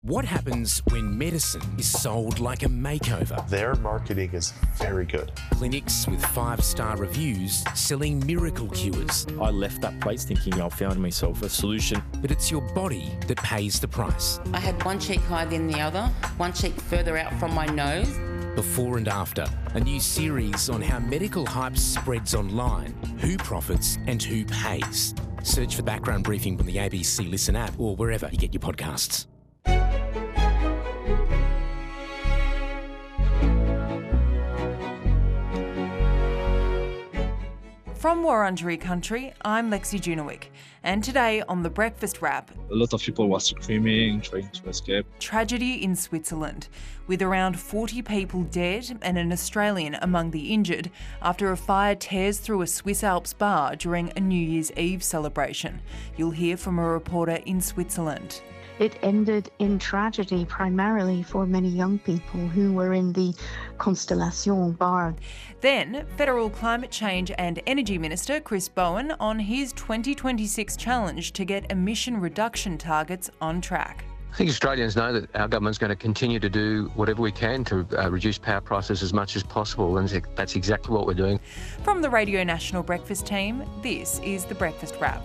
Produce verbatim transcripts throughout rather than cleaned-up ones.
What happens when medicine is sold like a makeover? Their marketing is very good. Clinics with five-star reviews selling miracle cures. I left that place thinking I found myself a solution. But it's your body that pays the price. I had one cheek higher than the other, one cheek further out from my nose. Before and After, a new series on how medical hype spreads online, who profits and who pays. Search for Background Briefing on the A B C Listen app or wherever you get your podcasts. From Wurundjeri Country, I'm Lexi Junowick, and today on The Breakfast Wrap... A lot of people were screaming, trying to escape. Tragedy in Switzerland, with around forty people dead and an Australian among the injured after a fire tears through a Swiss Alps bar during a New Year's Eve celebration. You'll hear from a reporter in Switzerland. It ended in tragedy, primarily for many young people who were in the Constellation bar. Then, Federal Climate Change and Energy Minister Chris Bowen on his twenty twenty-six challenge to get emission reduction targets on track. I think Australians know that our government's going to continue to do whatever we can to uh, reduce power prices as much as possible, and that's exactly what we're doing. From the Radio National Breakfast team, this is The Breakfast Wrap.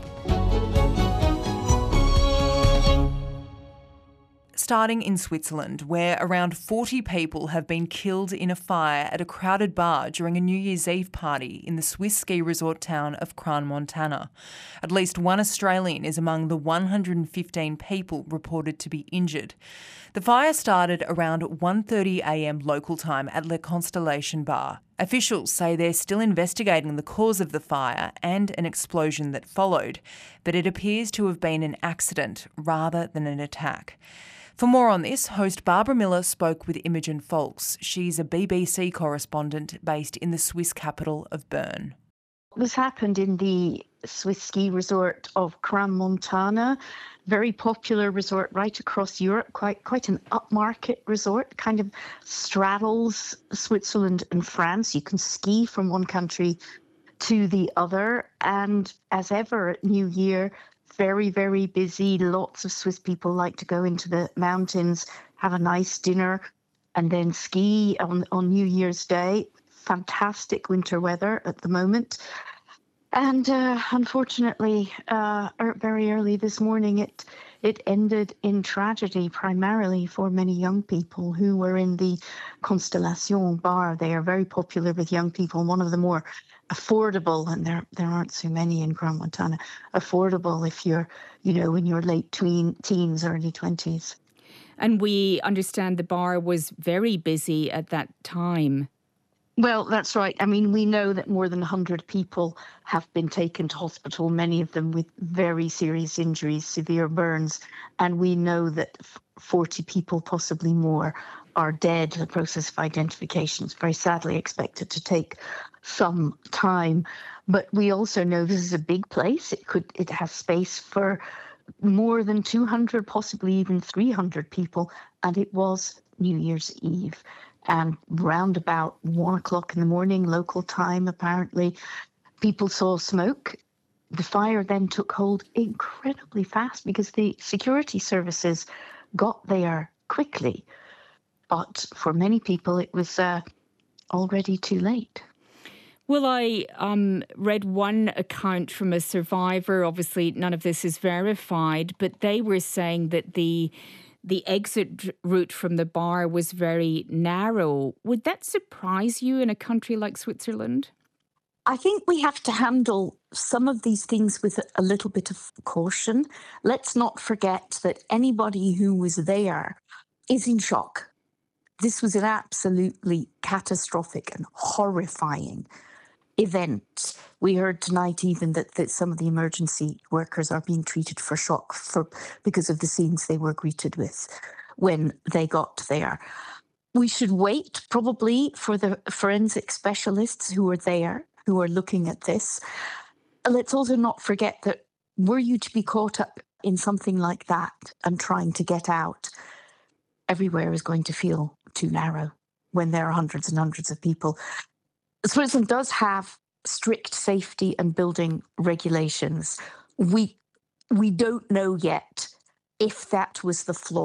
Starting in Switzerland, where around forty people have been killed in a fire at a crowded bar during a New Year's Eve party in the Swiss ski resort town of Crans-Montana. At least one Australian is among the one hundred fifteen people reported to be injured. The fire started around one thirty a m local time at Le Constellation Bar. Officials say they're still investigating the cause of the fire and an explosion that followed, but it appears to have been an accident rather than an attack. For more on this, host Barbara Miller spoke with Imogen Folks. She's a B B C correspondent based in the Swiss capital of Bern. This happened in the Swiss ski resort of Crans-Montana, very popular resort right across Europe, quite quite an upmarket resort, kind of straddles Switzerland and France. You can ski from one country to the other, and as ever at New Year, very, very busy. Lots of Swiss people like to go into the mountains, have a nice dinner, and then ski on, on New Year's Day. Fantastic winter weather at the moment. And uh, unfortunately, uh, very early this morning, it it ended in tragedy, primarily for many young people who were in the Constellation bar. They are very popular with young people, one of the more affordable, and there there aren't so many in Crans-Montana, affordable if you're, you know, in your late tween, teens, early twenties. And we understand the bar was very busy at that time. Well, that's right. I mean, we know that more than one hundred people have been taken to hospital, many of them with very serious injuries, severe burns. And we know that forty people, possibly more, are dead. The process of identification is very sadly expected to take some time. But we also know this is a big place. It could it has space for more than two hundred, possibly even three hundred people. And it was New Year's Eve. And round about one o'clock in the morning, local time, apparently, people saw smoke. The fire then took hold incredibly fast because the security services got there quickly. But for many people, it was uh, already too late. Well, I um, read one account from a survivor. Obviously, none of this is verified, but they were saying that the the exit route from the bar was very narrow. Would that surprise you in a country like Switzerland? I think we have to handle some of these things with a little bit of caution. Let's not forget that anybody who was there is in shock. This was an absolutely catastrophic and horrifying event. We heard tonight even that, that some of the emergency workers are being treated for shock for because of the scenes they were greeted with when they got there. We should wait probably for the forensic specialists who are there, who are looking at this. Let's also not forget that were you to be caught up in something like that and trying to get out, everywhere is going to feel too narrow when there are hundreds and hundreds of people. Switzerland does have strict safety and building regulations. We we don't know yet if that was the flaw.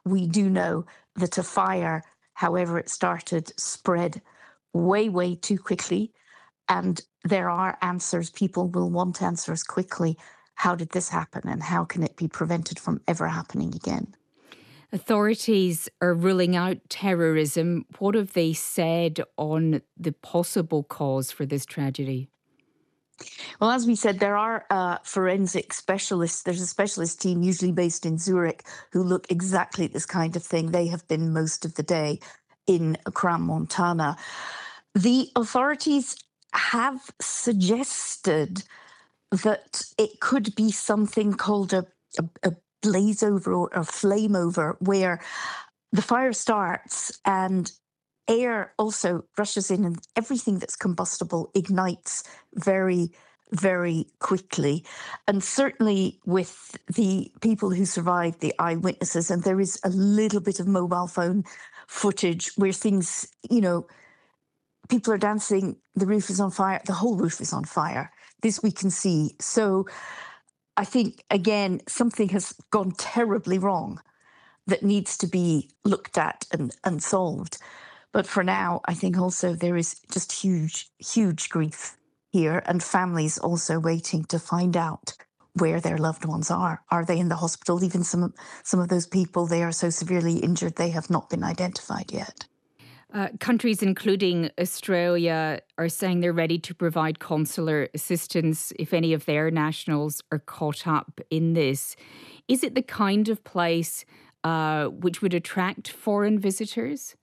we do know that a fire, however it started, spread way, way too quickly. And there are answers. People will want answers quickly. How did this happen, and how can it be prevented from ever happening again? Authorities are ruling out terrorism. What have they said on the possible cause for this tragedy? Well, as we said, there are uh, forensic specialists. There's a specialist team, usually based in Zurich, who look exactly at this kind of thing. They have been most of the day in Crans-Montana. The authorities have suggested that it could be something called a, a, a blaze over or a flame over, where the fire starts and air also rushes in and everything that's combustible ignites very, very quickly. And certainly with the people who survived, the eyewitnesses, and there is a little bit of mobile phone footage where things, you know, people are dancing, the roof is on fire, the whole roof is on fire. This we can see. So I think, again, something has gone terribly wrong that needs to be looked at and, and solved. But for now, I think also there is just huge, huge grief here, and families also waiting to find out where their loved ones are. Are they in the hospital? Even some of, some of those people, they are so severely injured, they have not been identified yet. Uh, countries, including Australia, are saying they're ready to provide consular assistance if any of their nationals are caught up in this. Is it the kind of place uh, which would attract foreign visitors?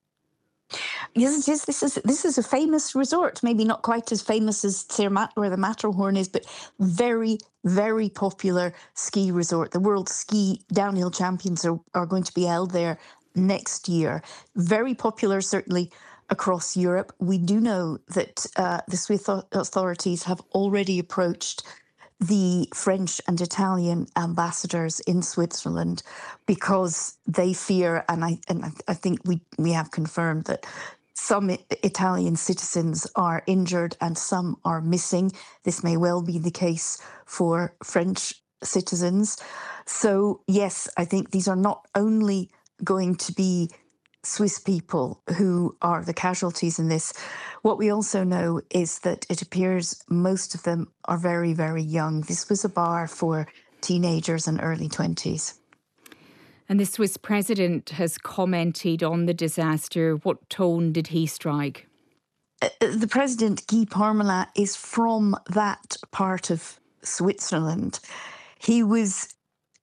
Yes, it is. This is this is a famous resort. Maybe not quite as famous as Zermatt, where the Matterhorn is, but very, very popular ski resort. The World Ski Downhill Champions are, are going to be held there next year. Very popular, certainly across Europe. We do know that uh, the Swiss authorities have already approached the French and Italian ambassadors in Switzerland because they fear, and I and I think we we have confirmed that some Italian citizens are injured and some are missing. This may well be the case for French citizens. So yes, I think these are not only going to be Swiss people who are the casualties in this. What we also know is that it appears most of them are very, very young. This was a bar for teenagers and early twenties. And the Swiss president has commented on the disaster. What tone did he strike? Uh, the president, Guy Parmelin, is from that part of Switzerland. He was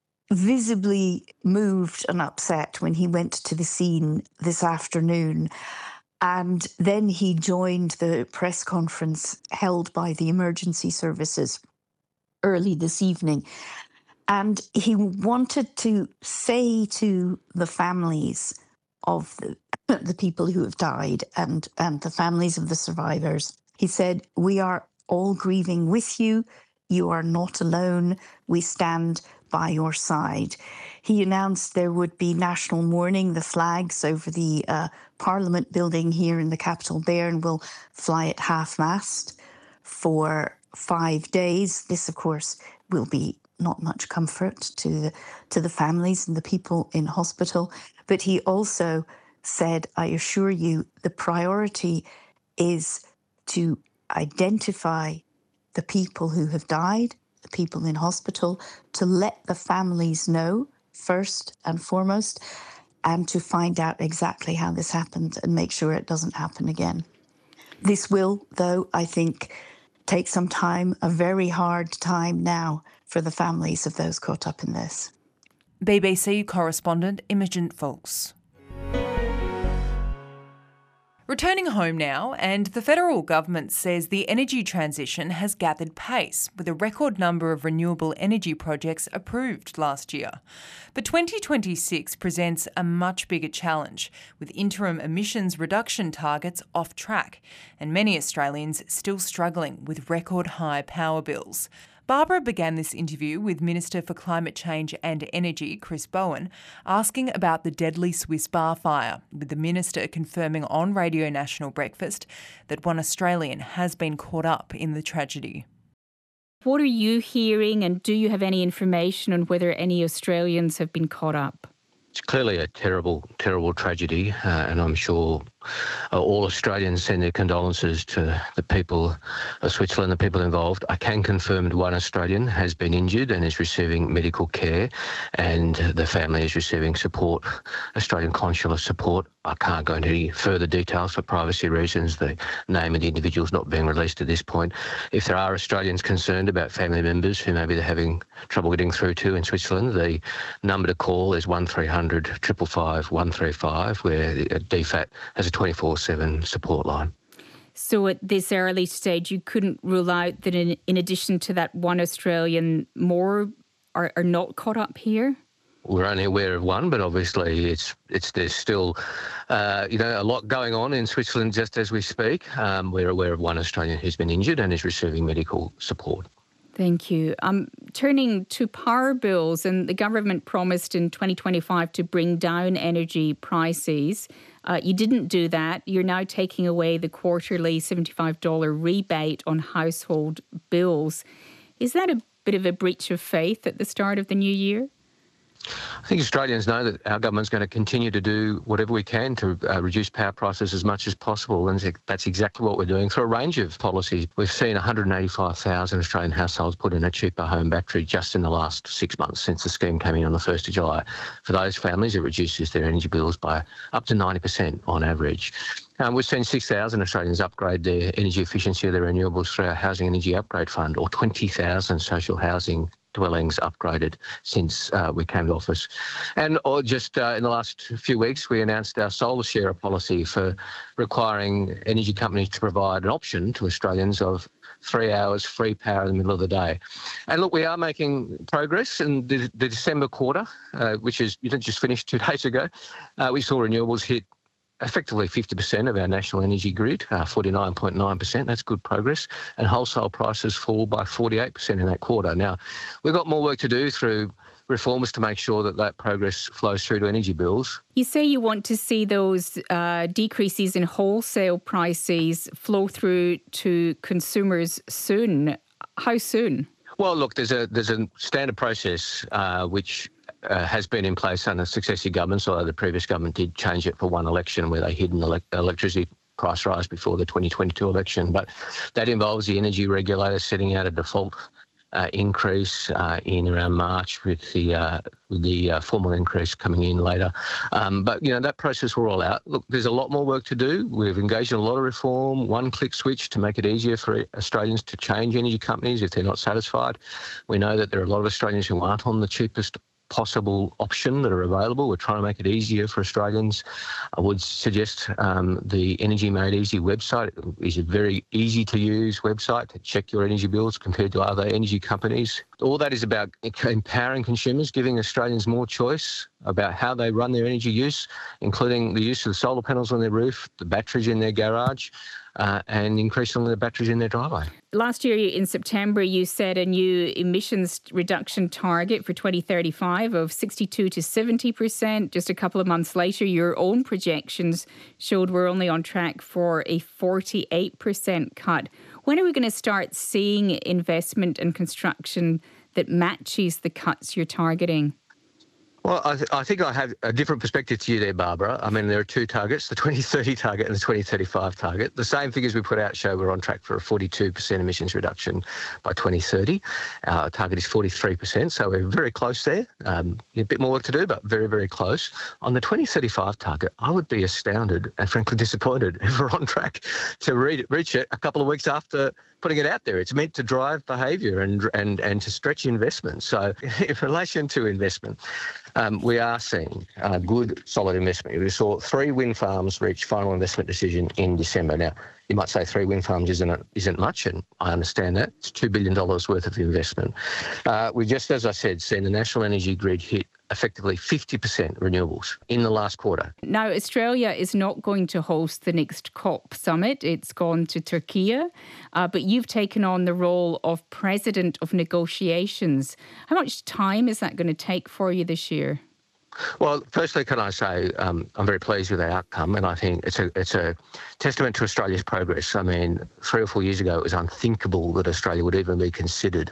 visibly moved and upset when he went to the scene this afternoon. And then he joined the press conference held by the emergency services early this evening. And he wanted to say to the families of the, the people who have died and, and the families of the survivors, he said, "We are all grieving with you. You are not alone. We stand by your side." He announced there would be national mourning. The flags over the uh, Parliament building here in the capital, Bern, will fly at half-mast for five days. This, of course, will be not much comfort to the, to the families and the people in hospital. But he also said, "I assure you, the priority is to identify the people who have died, the people in hospital, to let the families know first and foremost, and to find out exactly how this happened and make sure it doesn't happen again." This will, though, I think, take some time, a very hard time now for the families of those caught up in this. B B C correspondent Imogen Foulkes. Returning home now, and the federal government says the energy transition has gathered pace, with a record number of renewable energy projects approved last year. But twenty twenty-six presents a much bigger challenge, with interim emissions reduction targets off track, and many Australians still struggling with record high power bills. Barbara began this interview with Minister for Climate Change and Energy, Chris Bowen, asking about the deadly Swiss bar fire, with the Minister confirming on Radio National Breakfast that one Australian has been caught up in the tragedy. What are you hearing, and do you have any information on whether any Australians have been caught up? It's clearly a terrible, terrible tragedy, uh, and I'm sure uh, all Australians send their condolences to the people of Switzerland, the people involved. I can confirm that one Australian has been injured and is receiving medical care, and the family is receiving support, Australian consular support. I can't go into any further details for privacy reasons. The name of the individual is not being released at this point. If there are Australians concerned about family members who maybe they're having trouble getting through to in Switzerland, the number to call is one three hundred, five five five, one three five, where D F A T has a twenty-four seven support line. So at this early stage, you couldn't rule out that in, in addition to that one Australian, more are, are not caught up here? We're only aware of one, but obviously it's it's there's still, uh, you know, a lot going on in Switzerland just as we speak. Um, we're aware of one Australian who's been injured and is receiving medical support. Thank you. Um, turning to power bills, and the government promised in twenty twenty-five to bring down energy prices. Uh, you didn't do that. You're now taking away the quarterly seventy-five dollars rebate on household bills. Is that a bit of a breach of faith at the start of the new year? I think Australians know that our government's going to continue to do whatever we can to uh, reduce power prices as much as possible, and that's exactly what we're doing through a range of policies. We've seen one hundred eighty-five thousand Australian households put in a cheaper home battery just in the last six months since the scheme came in on the first of July. For those families, it reduces their energy bills by up to ninety percent on average. Um, we've seen six thousand Australians upgrade their energy efficiency of their renewables through our Housing Energy Upgrade Fund, or twenty thousand social housing dwellings upgraded since uh, we came to office. And or just uh, in the last few weeks, we announced our solar sharer policy for requiring energy companies to provide an option to Australians of three hours free power in the middle of the day. And look, we are making progress in the, the December quarter, uh, which is you know, just finished two days ago. Uh, we saw renewables hit effectively fifty percent of our national energy grid, uh, forty-nine point nine percent. That's good progress. And wholesale prices fall by forty-eight percent in that quarter. Now, we've got more work to do through reforms to make sure that that progress flows through to energy bills. You say you want to see those uh, decreases in wholesale prices flow through to consumers soon. How soon? Well, look, there's a there's a standard process uh, which Uh, has been in place under successive governments, although the previous government did change it for one election where they hid an elect- electricity price rise before the twenty twenty-two election. But that involves the energy regulator setting out a default uh, increase uh, in around March, with the uh, with the uh, formal increase coming in later. Um, but, you know, that process will roll out. Look, there's a lot more work to do. We've engaged in a lot of reform, one-click switch to make it easier for Australians to change energy companies if they're not satisfied. We know that there are a lot of Australians who aren't on the cheapest possible option that are available. We're trying to make it easier for Australians. I would suggest um, the Energy Made Easy website is a very easy to use website to check your energy bills compared to other energy companies. All that is about empowering consumers, giving Australians more choice about how they run their energy use, including the use of the solar panels on their roof, the batteries in their garage, uh, and increasingly the batteries in their driveway. Last year in September, you set a new emissions reduction target for twenty thirty-five of sixty-two to seventy percent. Just a couple of months later, your own projections showed we're only on track for a forty-eight percent cut. When are we going to start seeing investment and construction that matches the cuts you're targeting? Well, I, th- I think I have a different perspective to you there, Barbara. I mean, there are two targets, the twenty thirty target and the twenty thirty-five target. The same figures we put out show we're on track for a forty-two percent emissions reduction by twenty thirty. Our target is forty-three percent, so we're very close there. Um, a bit more work to do, but very, very close. On the twenty thirty-five target, I would be astounded and frankly disappointed if we're on track to re- reach it a couple of weeks after putting it out there. It's meant to drive behaviour and and and to stretch investment. So in relation to investment, um, we are seeing uh, good, solid investment. We saw three wind farms reach final investment decision in December. Now, you might say three wind farms isn't isn't much, and I understand that. It's two billion dollars worth of investment. Uh, we just, as I said, seen the national energy grid hit effectively fifty percent renewables in the last quarter. Now, Australia is not going to host the next COP summit. It's gone to Turkey, uh, but you've taken on the role of President of Negotiations. How much time is that going to take for you this year? Well, firstly, can I say um, I'm very pleased with the outcome, and I think it's a it's a testament to Australia's progress. I mean, three or four years ago, it was unthinkable that Australia would even be considered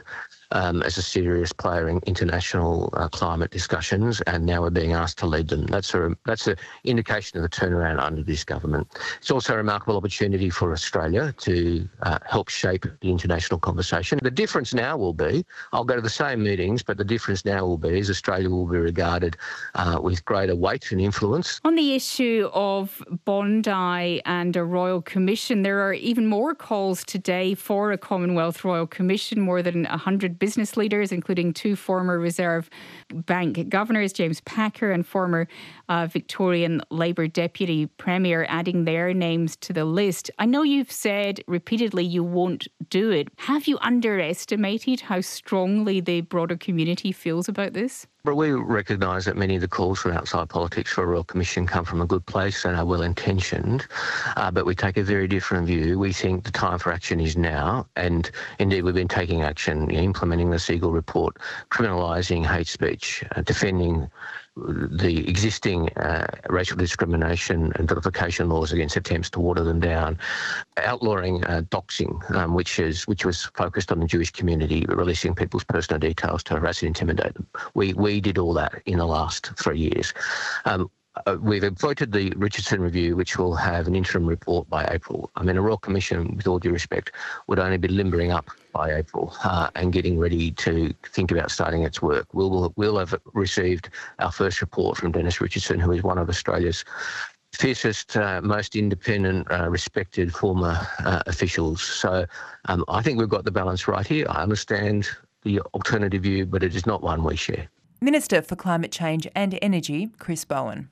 um, as a serious player in international uh, climate discussions, and now we're being asked to lead them. That's a that's an indication of the turnaround under this government. It's also a remarkable opportunity for Australia to uh, help shape the international conversation. The difference now will be, I'll go to the same meetings, but the difference now will be is Australia will be regarded uh, with greater weight and influence. On the issue of Bondi and a Royal Commission, there are even more calls today for a Commonwealth Royal Commission. More than one hundred business leaders, including two former Reserve Bank governors, James Packer and former uh, Victorian Labor Deputy Premier, adding their names to the list. I know you've said repeatedly you won't do it. Have you underestimated how strongly the broader community feels about this? But we recognise that many of the calls from outside politics for a Royal Commission come from a good place and are well-intentioned, uh, but we take a very different view. We think the time for action is now, and indeed we've been taking action, you know, implementing the Siegel report, criminalising hate speech, uh, defending the existing uh, racial discrimination and vilification laws against attempts to water them down, outlawing uh, doxing, um, which is which was focused on the Jewish community, releasing people's personal details to harass and intimidate them. We we did all that in the last three years. Um, Uh, we've voted the Richardson Review, which will have an interim report by April. I mean, a Royal Commission, with all due respect, would only be limbering up by April uh, and getting ready to think about starting its work. We'll, we'll, we'll have received our first report from Dennis Richardson, who is one of Australia's fiercest, uh, most independent, uh, respected former uh, officials. So um, I think we've got the balance right here. I understand the alternative view, but it is not one we share. Minister for Climate Change and Energy, Chris Bowen.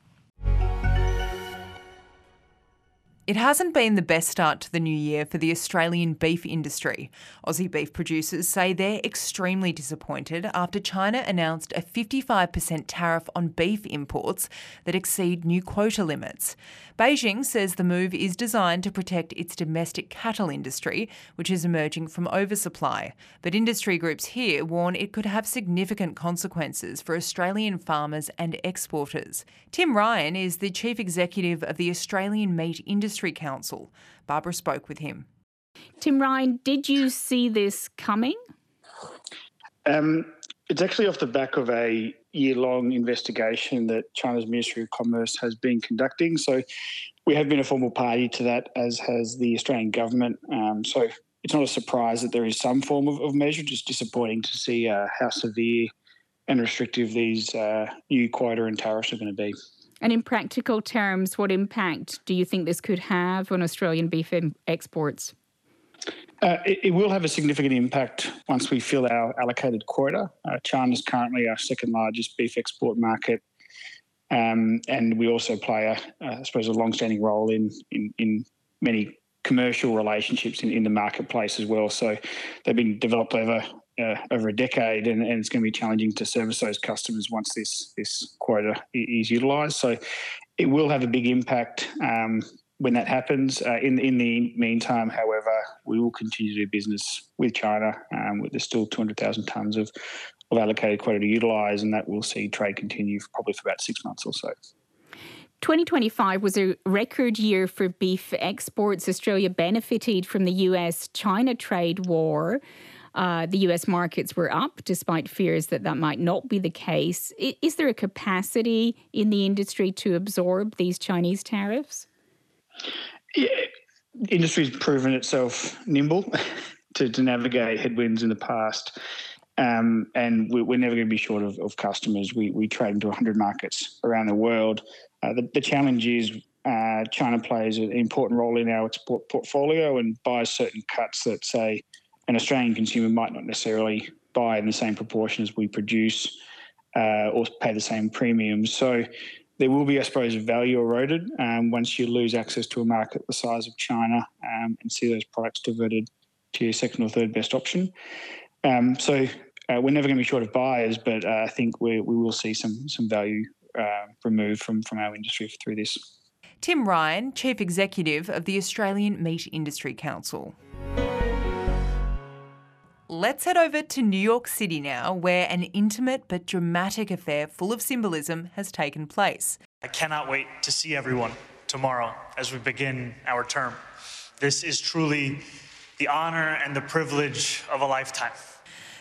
It hasn't been the best start to the new year for the Australian beef industry. Aussie beef producers say they're extremely disappointed after China announced a fifty-five percent tariff on beef imports that exceed new quota limits. Beijing says the move is designed to protect its domestic cattle industry, which is emerging from oversupply. But industry groups here warn it could have significant consequences for Australian farmers and exporters. Tim Ryan is the Chief Executive of the Australian Meat Industry Council. Barbara spoke with him. Tim Ryan, did you see this coming? Um, it's actually off the back of a year-long investigation that China's Ministry of Commerce has been conducting. So we have been a formal party to that, as has the Australian government. Um, so it's not a surprise that there is some form of, of measure. Just disappointing to see uh, how severe and restrictive these uh, new quota and tariffs are going to be. And in practical terms, what impact do you think this could have on Australian beef exports? Uh, it, it will have a significant impact once we fill our allocated quota. Uh, China is currently our second largest beef export market, um, and we also play, a, a, I suppose, a long-standing role in, in, in many commercial relationships in, in the marketplace as well. So they've been developed over uh, over a decade, and, and it's going to be challenging to service those customers once this this quota is utilised. So it will have a big impact um, when that happens. Uh, in in the meantime, however, we will continue to do business with China. Um, there's still two hundred thousand tonnes of, of allocated quota to utilise, and that will see trade continue for probably for about six months or so. twenty twenty-five was a record year for beef exports. Australia benefited from the U S China trade war. Uh, the U S markets were up despite fears that that might not be the case. Is, is there a capacity in the industry to absorb these Chinese tariffs? Yeah, industry's proven itself nimble to, to navigate headwinds in the past. Um, and we're, we're never going to be short of, of customers. We, we trade into one hundred markets around the world. Uh, the, the challenge is uh, China plays an important role in our export portfolio and buys certain cuts that, say, an Australian consumer might not necessarily buy in the same proportion as we produce uh, or pay the same premiums. So there will be, I suppose, value eroded um, once you lose access to a market the size of China um, and see those products diverted to your second or third best option. Um, so uh, we're never going to be short of buyers, but uh, I think we we will see some some value uh, removed from, from our industry through this. Tim Ryan, Chief Executive of the Australian Meat Industry Council. Let's head over to New York City now, where an intimate but dramatic affair full of symbolism has taken place. I cannot wait to see everyone tomorrow as we begin our term. This is truly the honour and the privilege of a lifetime.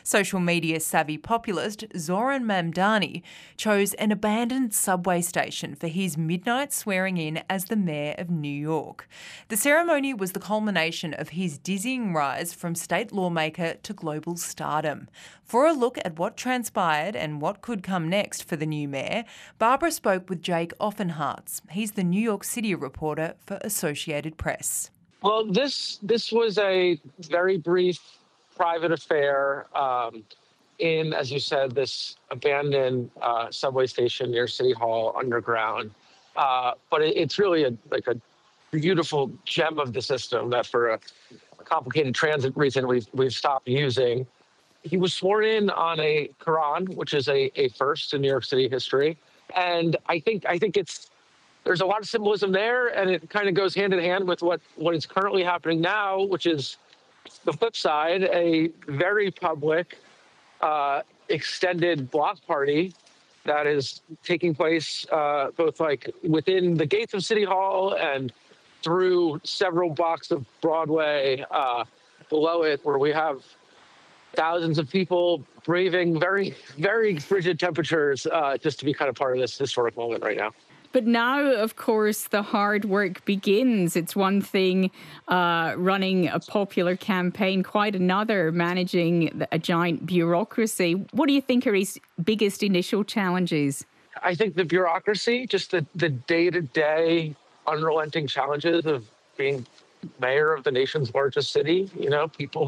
Social media savvy populist Zoran Mamdani chose an abandoned subway station for his midnight swearing in as the mayor of New York. The ceremony was the culmination of his dizzying rise from state lawmaker to global stardom. For a look at what transpired and what could come next for the new mayor, Barbara spoke with Jake Offenhartz. He's the New York City reporter for Associated Press. Well, this this was a very brief private affair um, in, as you said, this abandoned uh, subway station near City Hall underground. Uh, but it, it's really a, like a beautiful gem of the system that for a complicated transit reason we've, we've stopped using. He was sworn in on a Quran, which is a, a first in New York City history. And I think I think it's there's a lot of symbolism there, and it kind of goes hand in hand with what, what is currently happening now, which is the flip side, a very public, uh, extended block party that is taking place uh, both like within the gates of City Hall and through several blocks of Broadway uh, below it, where we have thousands of people braving very, very frigid temperatures uh, just to be kind of part of this historic moment right now. But now, of course, the hard work begins. It's one thing uh, running a popular campaign, quite another managing a giant bureaucracy. What do you think are his biggest initial challenges? I think the bureaucracy, just the, the day-to-day unrelenting challenges of being mayor of the nation's largest city. You know, people,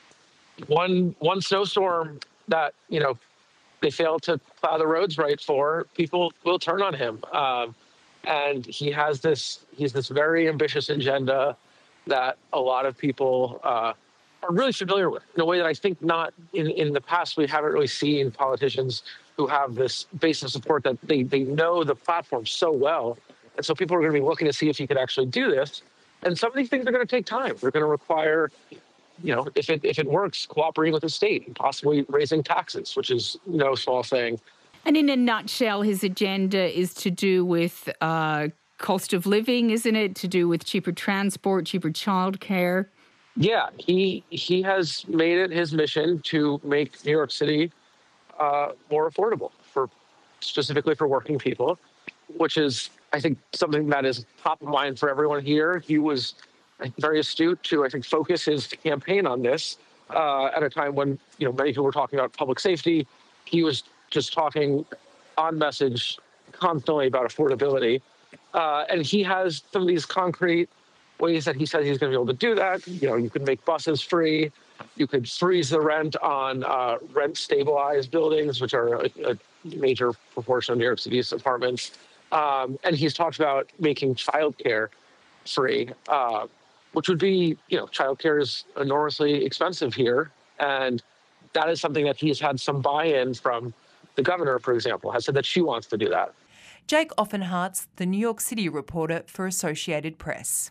one one snowstorm that, you know, they fail to plow the roads right for, people will turn on him. Um, and he has this, he's this very ambitious agenda that a lot of people uh, are really familiar with in a way that I think not in, in the past, we haven't really seen politicians who have this base of support that they, they know the platform so well. And so people are going to be looking to see if he could actually do this. And some of these things are going to take time. They're going to require, you know, if it if it works, cooperating with the state and possibly raising taxes, which is no small thing. And in a nutshell, his agenda is to do with uh, cost of living, isn't it? To do with cheaper transport, cheaper childcare. Yeah, he he has made it his mission to make New York City uh, more affordable for specifically for working people, which is, I think, something that is top of mind for everyone here. He was very astute to, I think, focus his campaign on this uh, at a time when, you know, many people were talking about public safety. He was just talking on message constantly about affordability. Uh, and he has some of these concrete ways that he says he's going to be able to do that. You know, you could make buses free. You could freeze the rent on uh, rent-stabilized buildings, which are a, a major proportion of New York City's apartments. Um, and he's talked about making childcare free. Uh, which would be, you know, childcare is enormously expensive here. And that is something that he's had some buy-in from the governor, for example, has said that she wants to do that. Jake Offenhartz, the New York City reporter for Associated Press.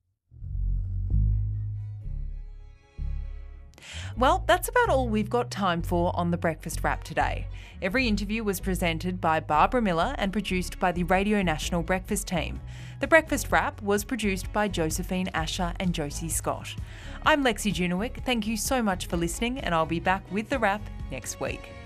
Well, that's about all we've got time for on The Breakfast Wrap today. Every interview was presented by Barbara Miller and produced by the Radio National Breakfast team. The Breakfast Wrap was produced by Josephine Asher and Josie Scott. I'm Lexi Junowick. Thank you so much for listening, and I'll be back with The Wrap next week.